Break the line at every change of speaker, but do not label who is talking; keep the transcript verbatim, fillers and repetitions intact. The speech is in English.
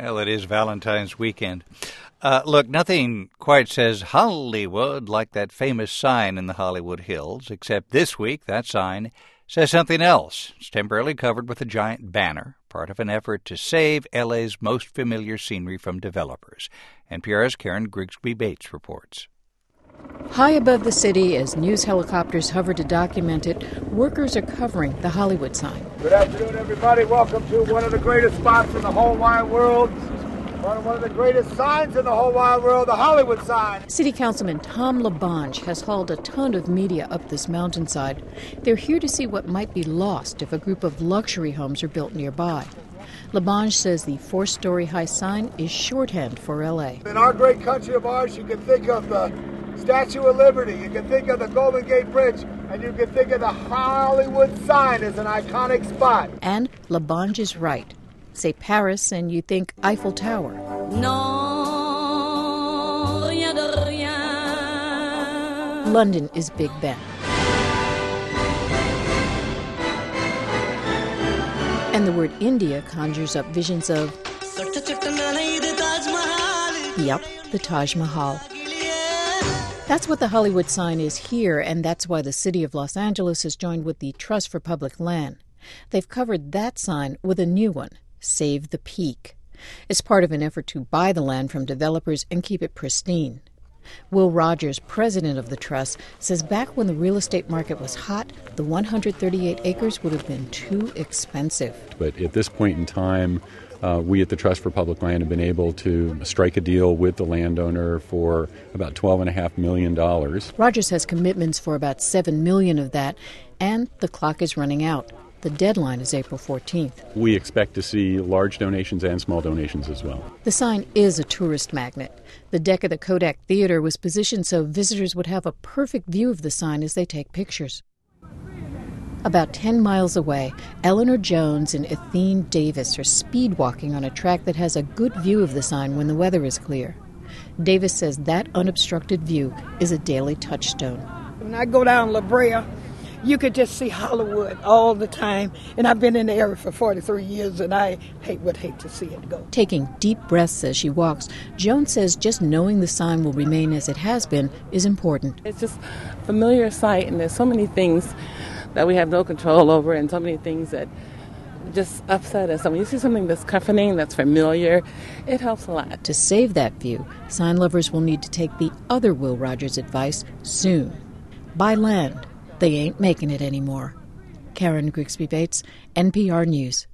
Well, it is Valentine's weekend. Uh, look, nothing quite says Hollywood like that famous sign in the Hollywood Hills, except this week that sign says something else. It's temporarily covered with a giant banner, part of an effort to save L A's most familiar scenery from developers. N P R's Karen Grigsby Bates reports.
High above the city, as news helicopters hover to document it, workers are covering the Hollywood sign.
Good afternoon, everybody. Welcome to one of the greatest spots in the whole wide world. One of the greatest signs in the whole wide world, the Hollywood sign.
City Councilman Tom LaBonge has hauled a ton of media up this mountainside. They're here to see what might be lost if a group of luxury homes are built nearby. LaBonge says the four-story high sign is shorthand for L A.
In our great country of ours, you can think of the Statue of Liberty, you can think of the Golden Gate Bridge, and you can think of the Hollywood sign as an iconic spot.
And LaBonge is right. Say Paris and you think Eiffel Tower.
No, rien de rien.
London is Big Ben. And the word India conjures up visions of, yup, the Taj Mahal. That's what the Hollywood sign is here, and that's why the city of Los Angeles has joined with the Trust for Public Land. They've covered that sign with a new one, Save the Peak. It's part of an effort to buy the land from developers and keep it pristine. Will Rogers, president of the trust, says back when the real estate market was hot, the one hundred thirty-eight acres would have been too expensive.
But at this point in time, uh, we at the Trust for Public Land have been able to strike a deal with the landowner for about twelve point five million dollars.
Rogers has commitments for about seven million dollars of that, and the clock is running out. The deadline is April fourteenth.
We expect to see large donations and small donations as well.
The sign is a tourist magnet. The deck of the Kodak Theater was positioned so visitors would have a perfect view of the sign as they take pictures. About ten miles away, Eleanor Jones and Athene Davis are speed walking on a track that has a good view of the sign when the weather is clear. Davis says that unobstructed view is a daily touchstone.
When I go down La Brea, you could just see Hollywood all the time. And I've been in the area for forty-three years, and I hate would hate to see it go.
Taking deep breaths as she walks, Jones says just knowing the sign will remain as it has been is important.
It's just a familiar sight, and there's so many things that we have no control over and so many things that just upset us. So when you see something that's comforting, that's familiar, it helps a lot.
To save that view, sign lovers will need to take the other Will Rogers advice soon. Buy land. They ain't making it anymore. Karen Grigsby Bates, N P R News.